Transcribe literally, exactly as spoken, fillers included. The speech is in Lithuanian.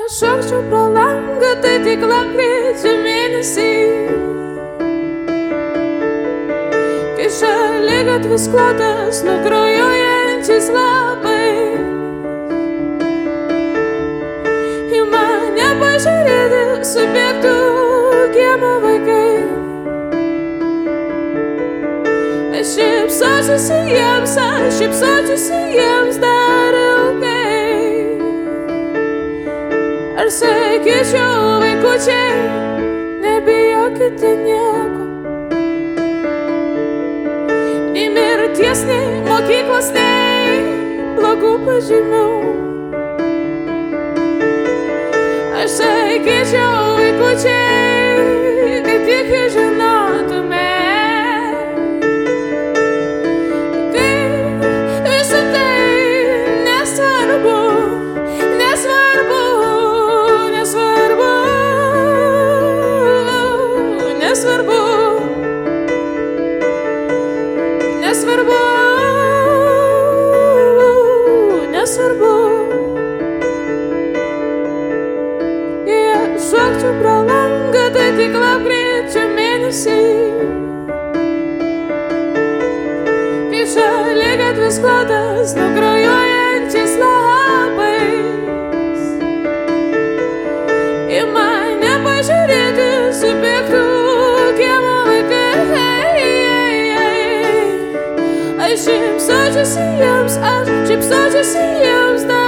šokčiau pro langą, tai tik lapkričio mėnesį, kai šaligatvis klotas nukraujuojančiais lapais. Į mane pažiūrėti subėgtų kiemo vaikai. Aš šypsosiuosi jiems, aš šypsosiuosi jiems dar ilgai. Ar sakyčiau, vaikučiai, nebijokite nieko, nei mirties, nei mokyklos, nei blogų pažymių. Aš sakyčiau, vaikučiai, kad tik žinotume, kai visą tai nesvarbu, nesvarbu, nesvarbu, nesvarbu, nesvarbu, nesvarbu. Šokčiau pro langą, tai tik lapkričio mėnesį, kai šaligatvis klotas nukraujuojančiais lapais. Į mane pažiūrėti subėgtų kiemo vaikai. Aš šypsočiausi jiems, aš šypsočiausi jiems dar